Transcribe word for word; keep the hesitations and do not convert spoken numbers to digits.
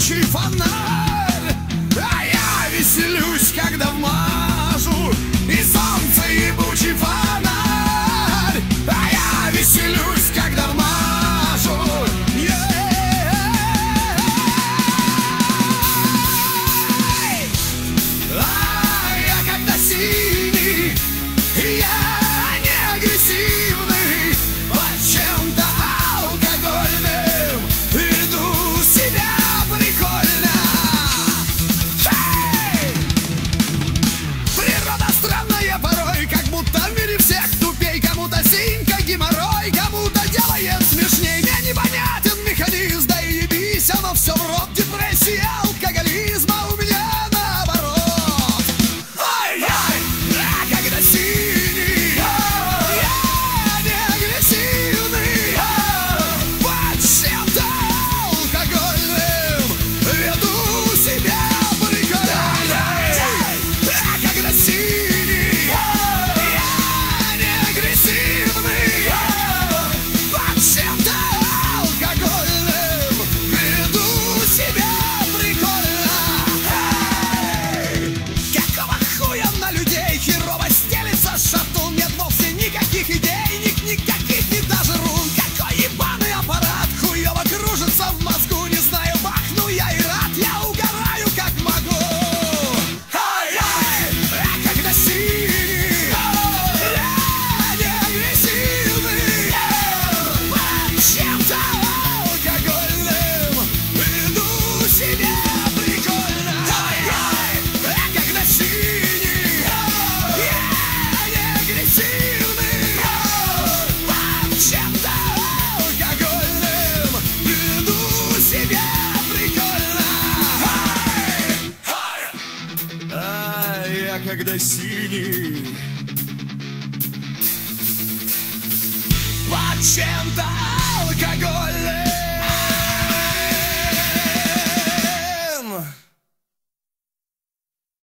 ебучий фонарь, а я веселюсь, когда вмажу. И солнце ебучий фонарь, а я веселюсь, когда вмажу. А я когда синий, я не агрессивный, под чем-то алкогольным веду себя прикольно. Эй! Природа странная порой, как будто в мире всех тупей. Кому-то синька, геморрой, кому-то делает смешней. Мне непонятен механизм, да и ебись, оно все в рот. Депрессия, алкоголизм, а у меня наоборот. Ай-яй, а когда синий, я не агрессивный, под чем-то алкогольным веду себя прикольно. А когда синий, я не агрессивный, под чем-то алкогольным веду себя прикольно. Эй! Какого хуя на людей херово стелится шатун? Нет вовсе никаких идей, ник никаких, ни даже рун. Какой ебаный аппарат хуёво кружится в мозгу. Не знаю, бахну я и рад, я угораю как могу. Ай-яй, а когда синий, я не агрессивный, под чем-то алкогольным веду себя прикольно. Ай-яй, а когда синий, я не агрессивный, под чем-то алкогольным веду себя прикольно. А я когда синий, под чем-то алкогольным